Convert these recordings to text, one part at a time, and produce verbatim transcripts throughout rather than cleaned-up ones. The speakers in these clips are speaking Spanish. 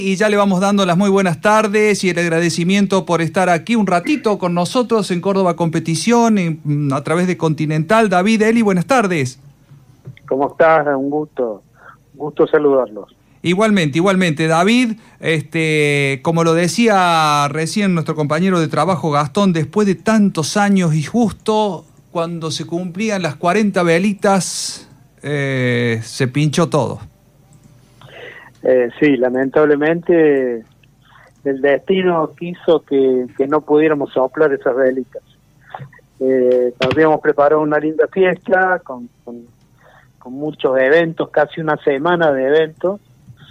Y ya le vamos dando las muy buenas tardes y el agradecimiento por estar aquí un ratito con nosotros en Córdoba Competición, en, a través de Continental. David, Eli, buenas tardes. ¿Cómo estás? Un gusto, gusto saludarlos. Igualmente, igualmente. David, este, como lo decía recién nuestro compañero de trabajo Gastón, después de tantos años y justo cuando se cumplían las cuarenta velitas, eh, se pinchó todo. Eh, sí, lamentablemente el destino quiso que, que no pudiéramos soplar esas velitas. Eh, habíamos preparado una linda fiesta con, con, con muchos eventos, casi una semana de eventos,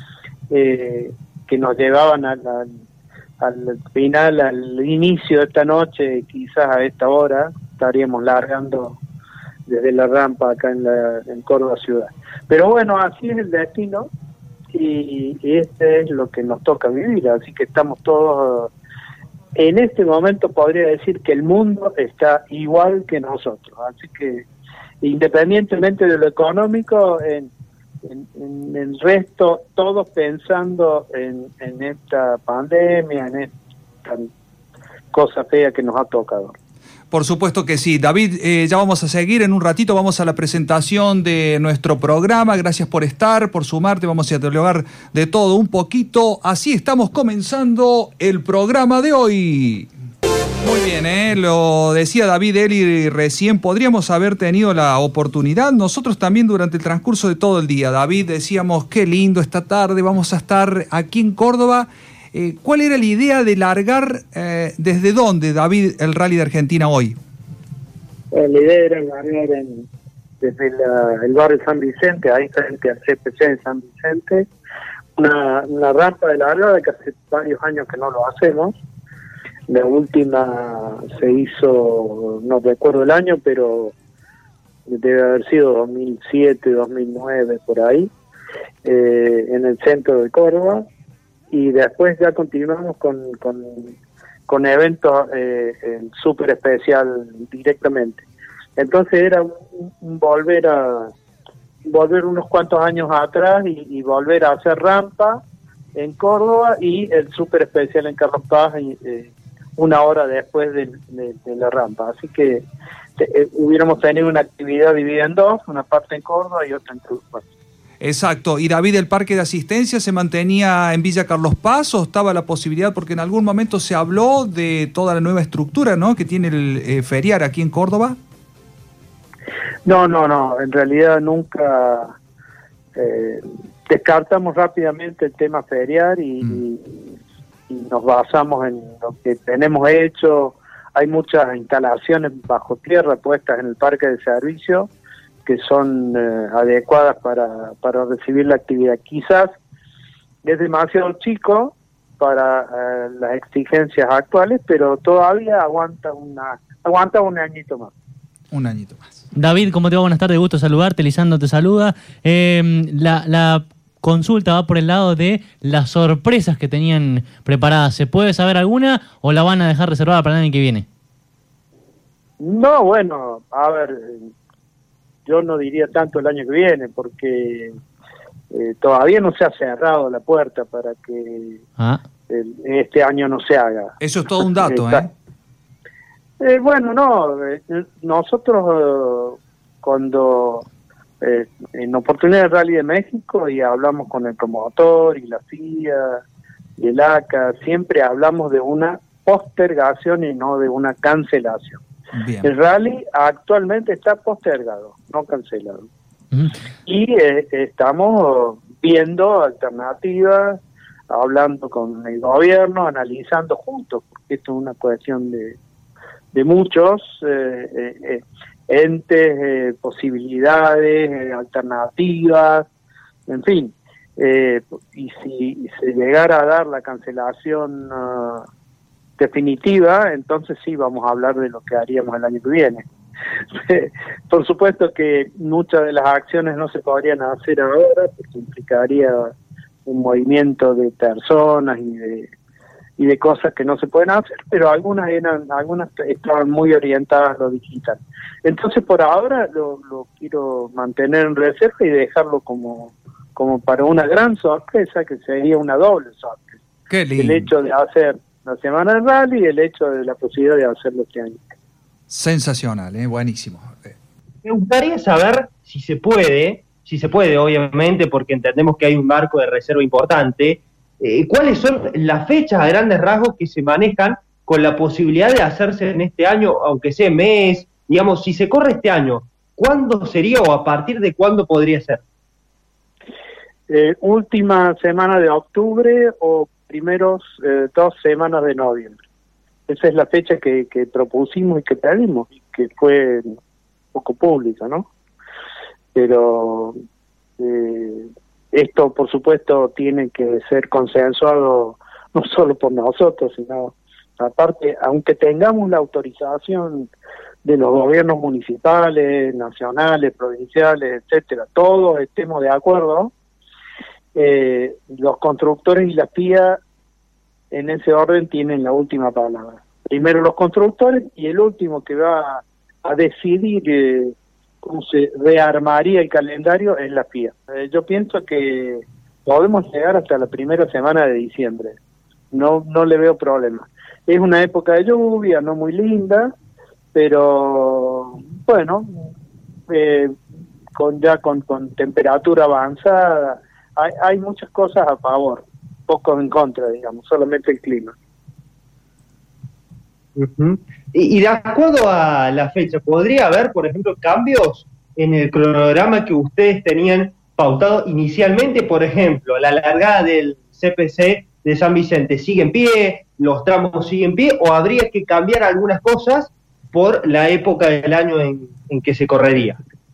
eh, que nos llevaban al, al, al final, al inicio de esta noche, quizás a esta hora, estaríamos largando desde la rampa acá en, la, en Córdoba ciudad. Pero bueno, así es el destino. Y, y este es lo que nos toca vivir, así que estamos todos, en este momento podría decir que el mundo está igual que nosotros, así que independientemente de lo económico, en, en, en el resto, todos pensando en, en esta pandemia, en esta cosa fea que nos ha tocado. Por supuesto que sí. David, eh, ya vamos a seguir en un ratito, vamos a la presentación de nuestro programa. Gracias por estar, por sumarte, vamos a dialogar de todo un poquito. Así estamos comenzando el programa de hoy. Muy bien, ¿eh? Lo decía David Eli recién, podríamos haber tenido la oportunidad, nosotros también durante el transcurso de todo el día. David, decíamos, qué lindo esta tarde, vamos a estar aquí en Córdoba. Eh, ¿Cuál era la idea de largar, eh, desde dónde, David, el Rally de Argentina hoy? La idea era largar en, desde la, el barrio San Vicente, ahí frente al C P C en San Vicente, una, una rampa de largada que hace varios años que no lo hacemos. La última se hizo, no recuerdo el año, pero debe haber sido dos mil siete, dos mil nueve, por ahí, eh, en el centro de Córdoba. Y después ya continuamos con, con, con eventos eh, súper especial directamente. Entonces era un, un volver a volver unos cuantos años atrás y, y volver a hacer rampa en Córdoba y el súper especial en Carlos Paz y, eh, una hora después de, de, de la rampa. Así que te, eh, hubiéramos tenido una actividad dividida en dos, una parte en Córdoba y otra en Cruz Paz. Exacto. ¿Y David, el parque de asistencia se mantenía en Villa Carlos Paz o estaba la posibilidad, porque en algún momento se habló de toda la nueva estructura, ¿no?, que tiene el eh, feriar aquí en Córdoba? No, no, no. En realidad nunca eh, descartamos rápidamente el tema feriar y, mm. y, y nos basamos en lo que tenemos hecho. Hay muchas instalaciones bajo tierra puestas en el parque de servicio que son eh, adecuadas para, para recibir la actividad. Quizás es demasiado chico para eh, las exigencias actuales, pero todavía aguanta una aguanta un añito más. Un añito más. David, ¿cómo te va? Buenas tardes, gusto saludarte. Lisandro te saluda. Eh, la, la consulta va por el lado de las sorpresas que tenían preparadas. ¿Se puede saber alguna o la van a dejar reservada para el año que viene? No, bueno, a ver... yo no diría tanto el año que viene, porque eh, todavía no se ha cerrado la puerta para que ah. el, este año no se haga. Eso es todo un dato, ¿eh? eh bueno, no, eh, nosotros eh, cuando eh, en oportunidad del Rally de México y hablamos con el promotor y la F I A y el A C A, siempre hablamos de una postergación y no de una cancelación. Bien. El rally actualmente está postergado, no cancelado. Uh-huh. Y eh, estamos viendo alternativas, hablando con el gobierno, analizando juntos, porque esto es una cuestión de, de muchos eh, eh, entes, eh, posibilidades, eh, alternativas, en fin. Eh, y si se llegara a dar la cancelación uh, definitiva, entonces sí vamos a hablar de lo que haríamos el año que viene. Por supuesto que muchas de las acciones no se podrían hacer ahora, porque implicaría un movimiento de personas y de y de cosas que no se pueden hacer, pero algunas eran algunas estaban muy orientadas a lo digital. Entonces por ahora lo, lo quiero mantener en reserva y dejarlo como como para una gran sorpresa, que sería una doble sorpresa. Qué lindo. El hecho de hacer la semana de rally y el hecho de la posibilidad de hacerlo este año. Sensacional, ¿eh? Buenísimo. Me gustaría saber si se puede, si se puede obviamente, porque entendemos que hay un marco de reserva importante, eh, ¿cuáles son las fechas a grandes rasgos que se manejan con la posibilidad de hacerse en este año, aunque sea mes, digamos, si se corre este año, ¿cuándo sería o a partir de cuándo podría ser? Eh, última semana de octubre o primeros eh, dos semanas de noviembre. Esa es la fecha que, que propusimos y que pedimos, y que fue un poco pública, ¿no? Pero eh, esto, por supuesto, tiene que ser consensuado no solo por nosotros, sino aparte, aunque tengamos la autorización de los gobiernos municipales, nacionales, provinciales, etcétera, todos estemos de acuerdo, eh, los constructores y la F I A en ese orden tienen la última palabra. Primero los constructores y el último que va a decidir eh, cómo se rearmaría el calendario es la F I A. Eh, yo pienso que podemos llegar hasta la primera semana de diciembre. No, no le veo problema. Es una época de lluvia, no muy linda, pero bueno, eh, con ya con, con temperatura avanzada, hay, hay muchas cosas a favor, pocos en contra, digamos, solamente el clima. Uh-huh. y, y de acuerdo a la fecha, ¿podría haber, por ejemplo, cambios en el cronograma que ustedes tenían pautado inicialmente? Por ejemplo, la largada del C P C de San Vicente sigue en pie, los tramos siguen en pie, o habría que cambiar algunas cosas por la época del año en, en que se correría.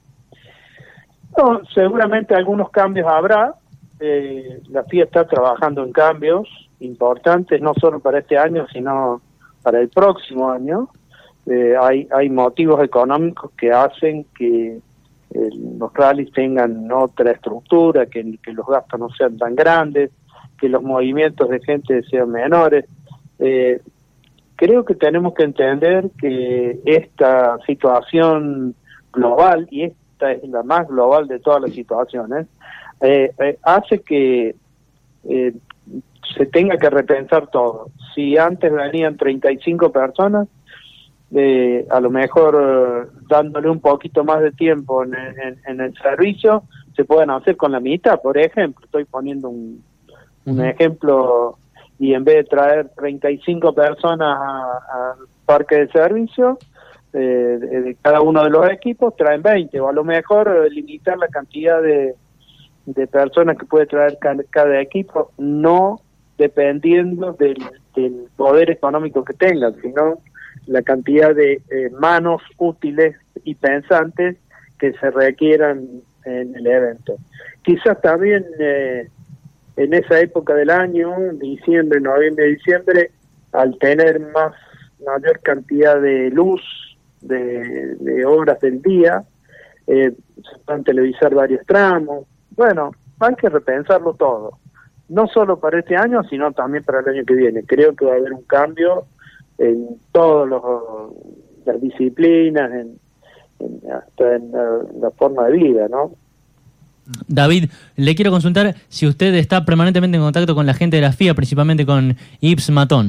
No, seguramente algunos cambios habrá. Eh, la F I A está trabajando en cambios importantes, no solo para este año, sino para el próximo año. Eh, hay, hay motivos económicos que hacen que eh, los rallies tengan otra estructura, que, que los gastos no sean tan grandes, que los movimientos de gente sean menores. Eh, creo que tenemos que entender que esta situación global, y esta es la más global de todas las situaciones, eh, eh, hace que eh, se tenga que repensar todo. Si antes venían treinta y cinco personas, eh, a lo mejor eh, dándole un poquito más de tiempo en, en, en el servicio, se pueden hacer con la mitad, por ejemplo. Estoy poniendo un, un ejemplo, y en vez de traer treinta y cinco personas al parque de servicio, eh, de, de cada uno de los equipos, traen veinte, o a lo mejor eh, limitar la cantidad de, de personas que puede traer cada, cada equipo, no dependiendo del, del poder económico que tengan, sino la cantidad de eh, manos útiles y pensantes que se requieran en el evento. Quizás también eh, en esa época del año, diciembre, noviembre, diciembre, al tener más mayor cantidad de luz, de, de horas del día, eh, se pueden televisar varios tramos. Bueno, hay que repensarlo todo, no solo para este año, sino también para el año que viene. Creo que va a haber un cambio en todas las disciplinas, en, en, hasta en la, la forma de vida, ¿no? David, le quiero consultar si usted está permanentemente en contacto con la gente de la F I A, principalmente con Yves Maton.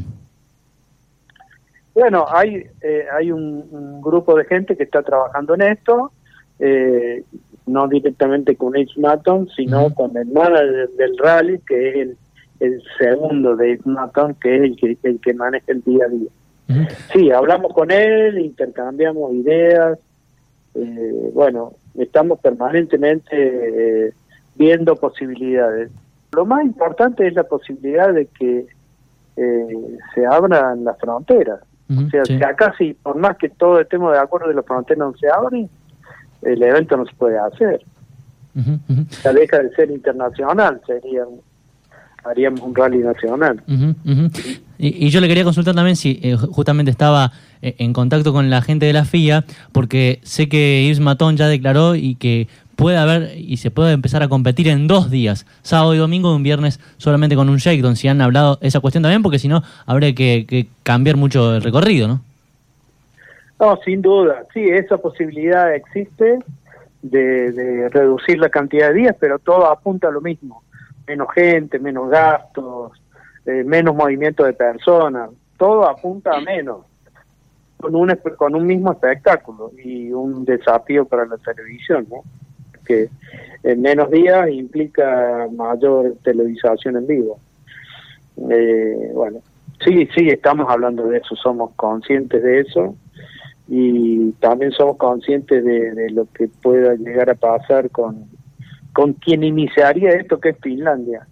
Bueno, hay eh, hay un, un grupo de gente que está trabajando en esto, eh, no directamente con Yves Maton, sino uh-huh. con el manager del rally, que es el, el segundo de Yves Maton, que es el que, el que maneja el día a día. Uh-huh. Sí, hablamos con él, intercambiamos ideas, eh, bueno, estamos permanentemente eh, viendo posibilidades. Lo más importante es la posibilidad de que eh, se abran las fronteras. Uh-huh, o sea, sí. Si acá sí, por más que todos estemos de acuerdo de las fronteras no se abren, el evento no se puede hacer. Uh-huh, uh-huh. Ya deja de ser internacional, sería haríamos un rally nacional. Uh-huh, uh-huh. Y, y yo le quería consultar también si eh, justamente estaba eh, en contacto con la gente de la F I A, porque sé que Yves Maton ya declaró y que puede haber y se puede empezar a competir en dos días, sábado y domingo, y un viernes solamente con un shakedown. Si han hablado esa cuestión también, porque si no habría que, que cambiar mucho el recorrido, ¿no? No, sin duda, sí, esa posibilidad existe. de, de reducir la cantidad de días, pero todo apunta a lo mismo, menos gente, menos gastos, eh, menos movimiento de personas, todo apunta a menos, con un, con un mismo espectáculo y un desafío para la televisión, ¿no? Que en menos días implica mayor televisación en vivo. Eh, bueno, sí, sí, estamos hablando de eso, somos conscientes de eso y también somos conscientes de, de lo que pueda llegar a pasar con, con quien iniciaría esto, que es Finlandia,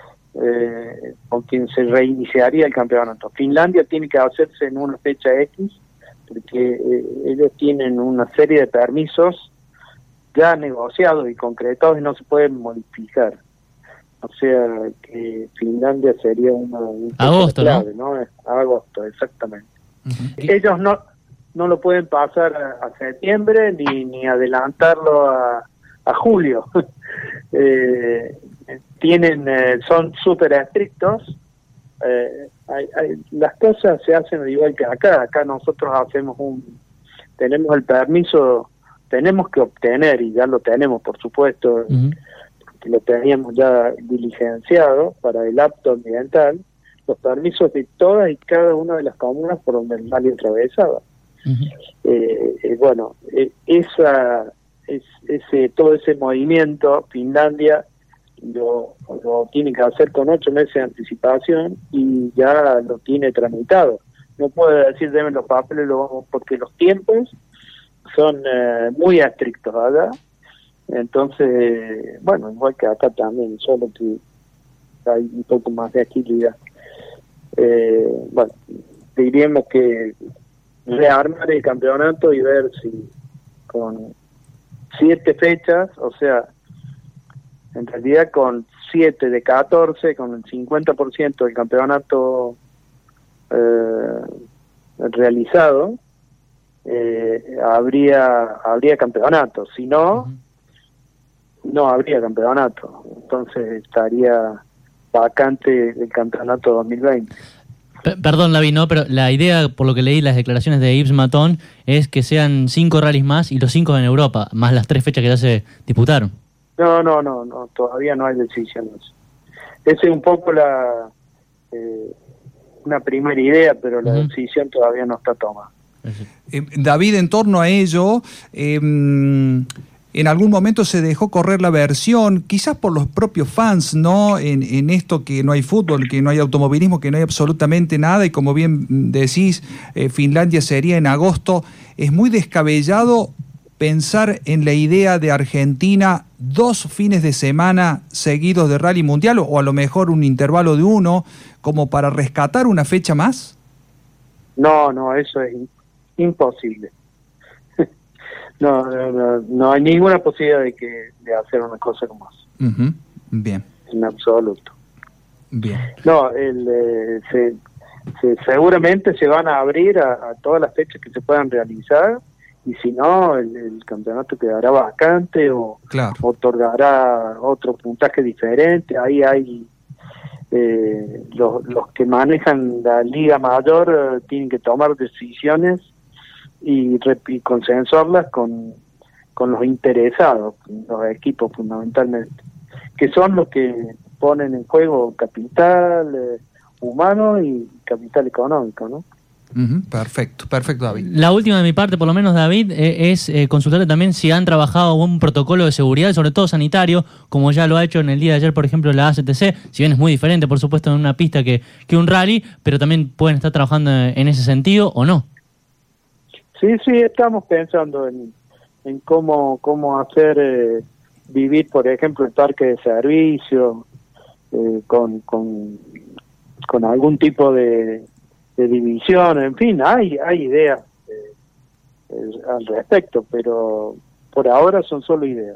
eh, con quien se reiniciaría el campeonato. Finlandia tiene que hacerse en una fecha X, porque eh, ellos tienen una serie de permisos ya negociados y concretados y no se pueden modificar. O sea que Finlandia sería una, una agosto, clave, ¿no? ¿no? Agosto, exactamente. Uh-huh. Ellos no no lo pueden pasar a, a septiembre ni, ni adelantarlo a, a julio. eh, tienen eh, son súper estrictos. Eh, hay, hay, las cosas se hacen igual que acá. Acá nosotros hacemos un tenemos el permiso, tenemos que obtener, y ya lo tenemos, por supuesto, uh-huh. que lo teníamos ya diligenciado para el apto ambiental, los permisos de todas y cada una de las comunas por donde el rally atravesaba. Uh-huh. eh, eh, bueno, eh, esa es, ese todo ese movimiento Finlandia lo, lo tiene que hacer con ocho meses de anticipación y ya lo tiene tramitado. No puede decir deben los papeles, lo vamos, porque los tiempos son eh, muy estrictos allá. Entonces, bueno, igual que acá también, solo que hay un poco más de agilidad. Eh, bueno, diríamos que rearmar el campeonato y ver si con siete fechas, o sea, en realidad con siete de catorce, con el cincuenta por ciento del campeonato eh, realizado, eh, habría habría campeonato. Si no, uh-huh. no habría campeonato. Entonces estaría vacante el campeonato dos mil veinte. P- perdón, David, no, pero la idea, por lo que leí las declaraciones de Yves Matón, es que sean cinco rallies más y los cinco en Europa, más las tres fechas que ya se disputaron. No, no, no, no, todavía no hay decisiones. Esa es un poco la eh, una primera idea, pero la uh-huh. decisión todavía no está tomada. Eh, David, en torno a ello, eh, en algún momento se dejó correr la versión, quizás por los propios fans, ¿no? En, en esto que no hay fútbol, que no hay automovilismo, que no hay absolutamente nada, y como bien decís, eh, Finlandia sería en agosto. Es muy descabellado pensar en la idea de Argentina dos fines de semana seguidos de rally mundial, o a lo mejor un intervalo de uno, como para rescatar una fecha más. No, no, eso es imposible. No, no, no, no hay ninguna posibilidad de que de hacer una cosa como eso. Uh-huh. Bien. En absoluto. Bien. No, el, eh, se, se, seguramente se van a abrir a, a todas las fechas que se puedan realizar, y si no, el, el campeonato quedará vacante o claro. otorgará otro puntaje diferente. Ahí hay eh, los, los que manejan la Liga Mayor eh, tienen que tomar decisiones y, y consensuarlas con, con los interesados, los equipos fundamentalmente, que son los que ponen en juego capital eh, humano y capital económico, ¿no? Uh-huh. Perfecto, perfecto, David. La última de mi parte, por lo menos, David, eh, es eh, consultarle también si han trabajado un protocolo de seguridad, sobre todo sanitario, como ya lo ha hecho en el día de ayer, por ejemplo, la A C T C, si bien es muy diferente, por supuesto, en una pista que, que un rally, pero también pueden estar trabajando en ese sentido, ¿o no? Sí, sí, estamos pensando en, en cómo cómo hacer eh, vivir, por ejemplo, el parque de servicio, eh, con, con, con algún tipo de, de división, en fin, hay hay ideas eh, eh, al respecto, pero por ahora son solo ideas.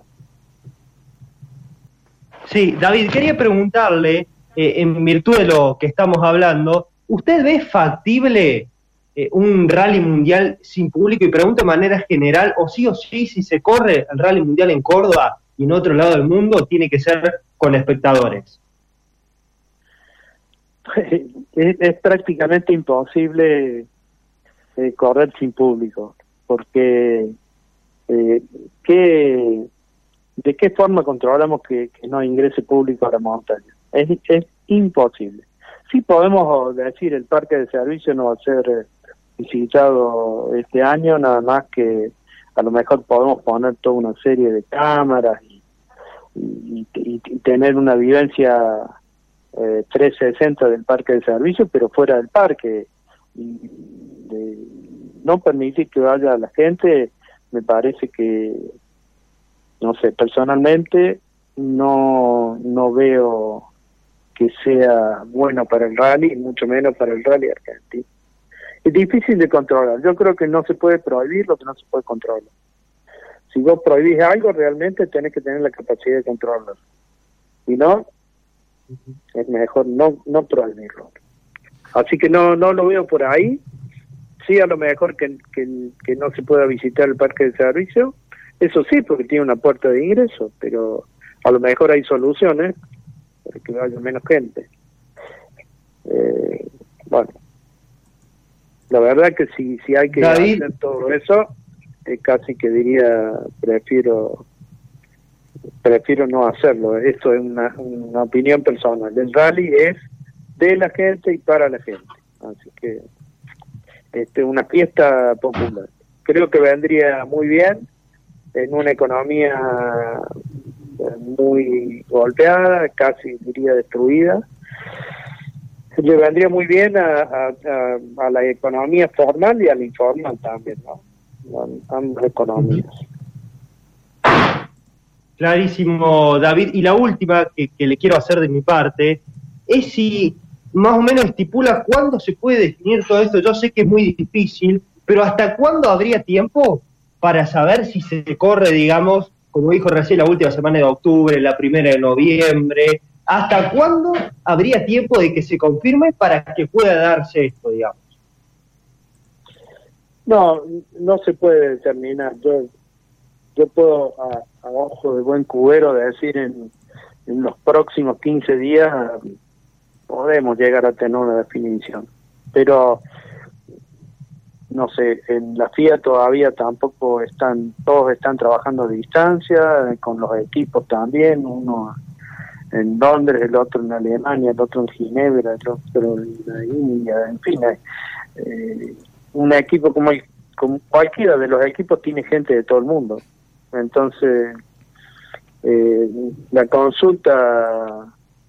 Sí, David, quería preguntarle, eh, en virtud de lo que estamos hablando, ¿usted ve factible eh, un rally mundial sin público? Y pregunto de manera general, o sí o sí, si se corre el rally mundial en Córdoba y en otro lado del mundo, tiene que ser con espectadores. Es, es prácticamente imposible eh, correr sin público, porque eh, ¿qué, ¿de qué forma controlamos que, que no ingrese público a la montaña? Es, es imposible. Sí podemos decir el parque de servicio no va a ser eh, visitado este año, nada más que a lo mejor podemos poner toda una serie de cámaras y, y, y, y tener una vivencia eh, trescientos sesenta del parque de servicio, pero fuera del parque. Y de no permitir que vaya la gente, me parece que, no sé, personalmente no, no veo que sea bueno para el rally, y mucho menos para el rally argentino. Es difícil de controlar. Yo creo que no se puede prohibir lo que no se puede controlar. Si vos prohibís algo, realmente tenés que tener la capacidad de controlarlo. Si no, es mejor no no prohibirlo. Así que no no lo veo por ahí. Sí, a lo mejor que, que, que no se pueda visitar el parque de servicio. Eso sí, porque tiene una puerta de ingreso, pero a lo mejor hay soluciones para que vaya menos gente. Eh, bueno, la verdad que si, si hay que David, hacer todo eso, eh, casi que diría, prefiero prefiero no hacerlo. Esto es una, una opinión personal. El rally es de la gente y para la gente. Así que este una fiesta popular. Creo que vendría muy bien en una economía muy golpeada, casi diría destruida. Le vendría muy bien a, a, a, a la economía formal y a la informal también, ¿no? A ambas economías. Clarísimo, David. Y la última que, que le quiero hacer de mi parte es si más o menos estipula cuándo se puede definir todo esto. Yo sé que es muy difícil, pero ¿hasta cuándo habría tiempo para saber si se corre, digamos, como dijo recién, la última semana de octubre, la primera de noviembre? ¿Hasta cuándo habría tiempo de que se confirme para que pueda darse esto, digamos? No, no se puede determinar. Yo yo puedo, a, a ojo de buen cubero, decir en, en los próximos quince días podemos llegar a tener una definición. Pero, no sé, en la F I A todavía tampoco están, todos están trabajando a distancia, con los equipos también, uno en Londres, el otro en Alemania, el otro en Ginebra, el otro en la India, en fin, eh, un equipo como, el, como cualquiera de los equipos tiene gente de todo el mundo. Entonces, eh, la consulta,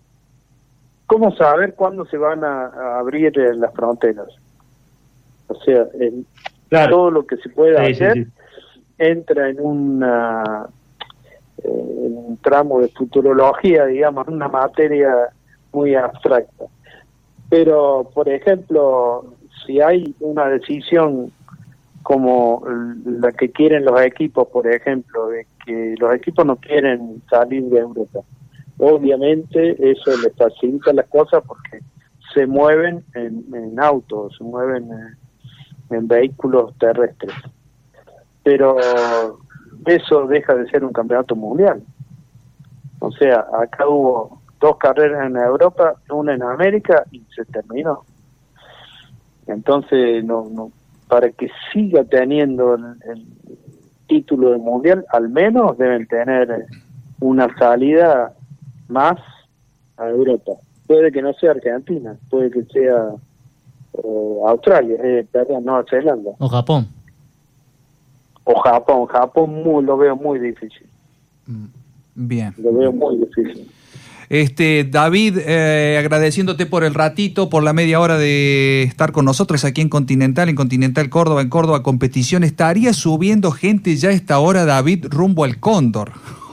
¿cómo saber cuándo se van a, a abrir eh, las fronteras? O sea, el, claro, todo lo que se pueda sí, hacer sí, sí. entra en una eh, en un tramo de futurología, digamos, una materia muy abstracta. Pero, por ejemplo, si hay una decisión como la que quieren los equipos, por ejemplo, de que los equipos no quieren salir de Europa, obviamente eso les facilita las cosas porque se mueven en, en autos, se mueven en, en vehículos terrestres. Pero eso deja de ser un campeonato mundial. O sea, acá hubo dos carreras en Europa, una en América y se terminó. Entonces, no, no, para que siga teniendo el, el título del mundial, al menos deben tener una salida más a Europa. Puede que no sea Argentina, puede que sea eh, Australia, eh, perdón, Nueva Zelanda. O Japón. O Japón, Japón muy, lo veo muy difícil. Bien. Lo veo muy difícil. Este, David, eh, agradeciéndote por el ratito, por la media hora de estar con nosotros aquí en Continental, en Continental Córdoba, en Córdoba Competición. ¿Estaría subiendo gente ya a esta hora, David, rumbo al Cóndor?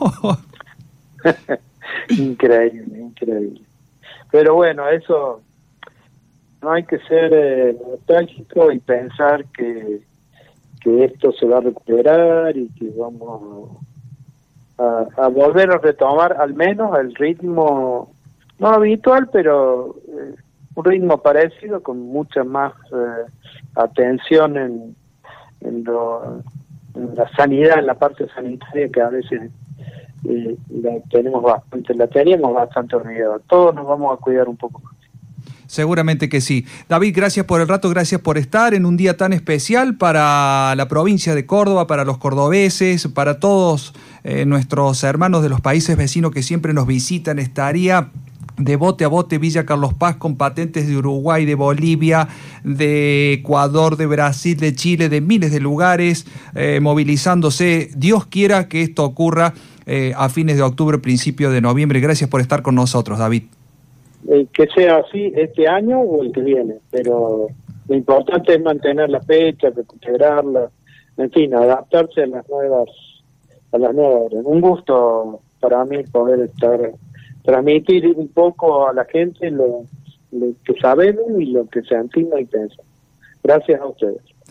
Increíble, increíble. Pero bueno, eso, no hay que ser eh, nostálgico y pensar que, que esto se va a recuperar y que vamos a, a volver a retomar al menos el ritmo, no habitual, pero eh, un ritmo parecido, con mucha más eh, atención en, en, lo, en la sanidad, en la parte sanitaria, que a veces eh, la tenemos bastante, la teníamos bastante olvidada. Todos nos vamos a cuidar un poco más. Seguramente que sí. David, gracias por el rato, gracias por estar en un día tan especial para la provincia de Córdoba, para los cordobeses, para todos eh, nuestros hermanos de los países vecinos que siempre nos visitan. Estaría de bote a bote Villa Carlos Paz con patentes de Uruguay, de Bolivia, de Ecuador, de Brasil, de Chile, de miles de lugares, eh, movilizándose. Dios quiera que esto ocurra eh, a fines de octubre, principio de noviembre. Gracias por estar con nosotros, David. Eh, que sea así este año o el que viene, pero lo importante es mantener la fecha, recuperarla, en fin, adaptarse a las nuevas, a las nuevas horas. Un gusto para mí poder estar, transmitir un poco a la gente lo, lo que sabemos y lo que sentimos y pensamos. Gracias a ustedes.